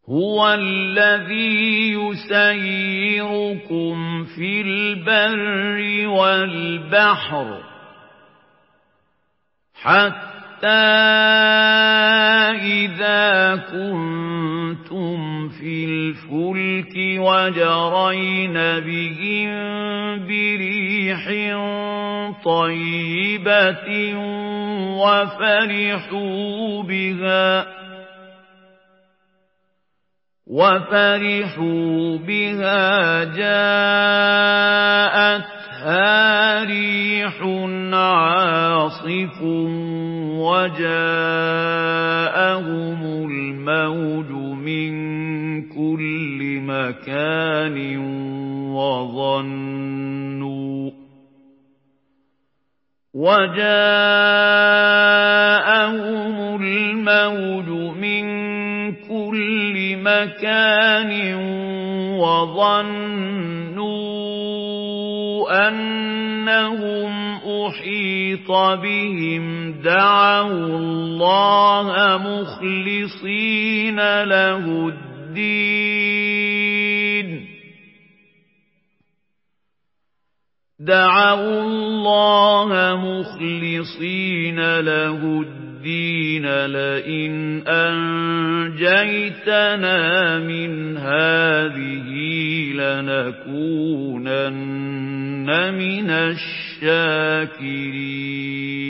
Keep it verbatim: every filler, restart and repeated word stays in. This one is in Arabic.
هُوَ الَّذِي يُسَيِّرُكُمْ فِي الْبَرِّ وَالْبَحْرِ حَتَّى إِذَا كُنتُمْ فِي الْفُلْكِ وَجَرَيْنَ بِهِم بِرِيحٍ طَيِّبَةٍ وَفَرِحُوا بِهَا وَفَرِحُوا بِهَا جَاءَتْهَا رِيحٌ عَاصِفٌ وَجَاءَهُمُ الْمَوْجُ مِنْ كُلِّ مَكَانٍ وَظَنُّوا وَجَاءَهُمُ الْمَوْجُ مِنْ كُلِّ مَكَانٍ وَظَنُّوا أَنَّهُمْ أُحِيطَ بِهِمْ دَعَوُا اللَّهَ مُخْلِصِينَ لَهُ الدِّينَ دعوا الله مخلصين له الدين لئن أنجيتنا من هذه لنكونن من الشاكرين